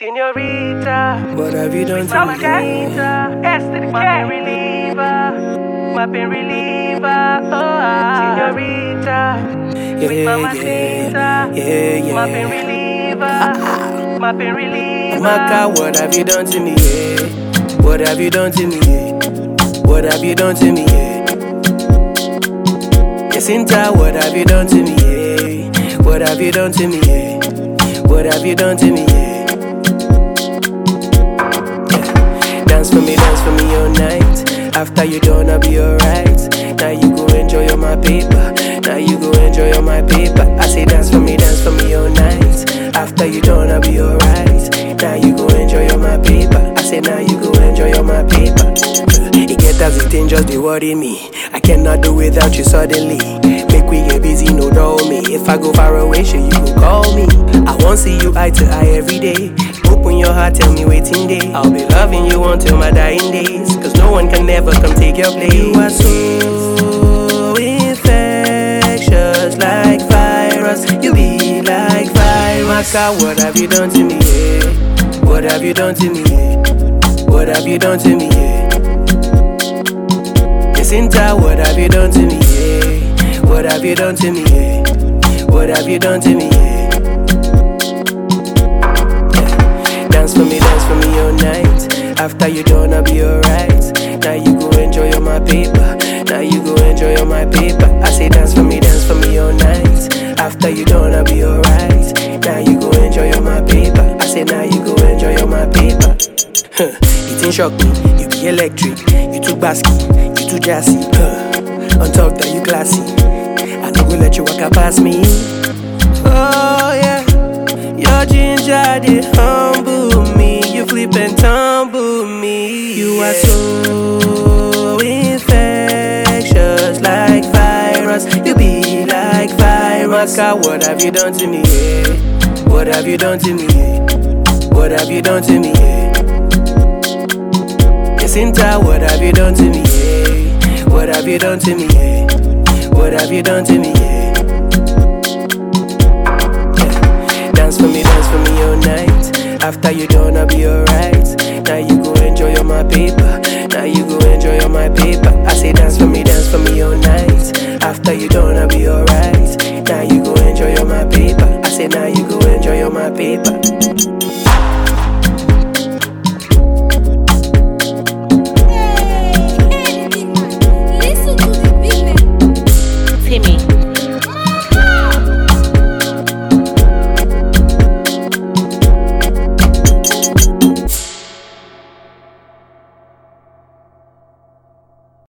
Senorita, what have you done to me? S to the K, reliever, my pain reliever. Senorita, sweet mamacita, my pain reliever, my pain reliever. Maka, what have you done to me? Yeah? What have you done to me? Yeah? What have you done to me? Yeah? Jacinta, what have you done to me? Yeah? What have you done to me? Yeah? What have you done to me? Yeah? Dance for me all night. After you done, I'll be alright. Now you go enjoy all my paper. Now you go enjoy all my paper. I say dance for me all night. After you done, I'll be alright. Now you go enjoy all my paper. I say now you go enjoy all my paper. It get as it ain't just they worry me. I cannot do without you suddenly. Make we get busy, no dull me. If I go far away, sure you go call me. I won't see you eye to eye every day. Open your heart, tell me waiting day. I'll be loving you until my dying days. Cause no one can never come take your place. You are so infectious, like virus. You be like virus. Maka, what have you done to me? Yeah? What have you done to me? Yeah? What have you done to me? Yeah? Jacinta, what have you done to me? Yeah? What have you done to me? Yeah? What have you done to me? Yeah? Dance for me all night. After you done, I'll be alright. Now you go enjoy all my paper. Now you go enjoy all my paper. I say dance for me all night. After you done, I'll be alright. Now you go enjoy all my paper. I say now you go enjoy all my paper. It ain't shock me, you be electric. You too basky, you too jassy. On top that you classy. I don't go let you walk past me. Oh yeah, your ginger they humble me. You flip and tumble me. You are so infectious, like virus. You be like virus. Maka, what have you done to me? Yeah? What have you done to me? Yeah? What have you done to me? Yeah? Jacinta, what have you done to me? Yeah? What have you done to me? Yeah? What have you done to me? Yeah? Dance for me all night. After you done, I'll be alright. Now you go enjoy all my paper. Now you go enjoy all my paper. I say dance for me all night. After you done, I'll be alright. Now you go enjoy all my paper. I say now you go enjoy all my paper.